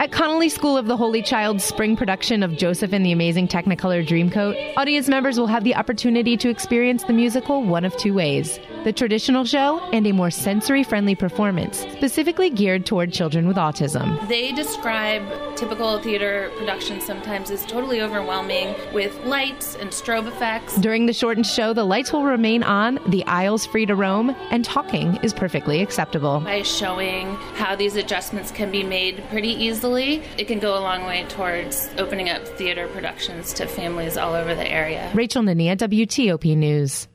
At Connolly School of the Holy Child's spring production of Joseph and the Amazing Technicolor Dreamcoat, audience members will have the opportunity to experience the musical one of two ways: the traditional show and a more sensory-friendly performance, specifically geared toward children with autism. They describe typical theater productions sometimes as totally overwhelming with lights and strobe effects. During the shortened show, the lights will remain on, the aisles free to roam, and talking is perfectly acceptable. By showing how these adjustments can be made pretty easily, it can go a long way towards opening up theater productions to families all over the area. Rachel Nania, WTOP News.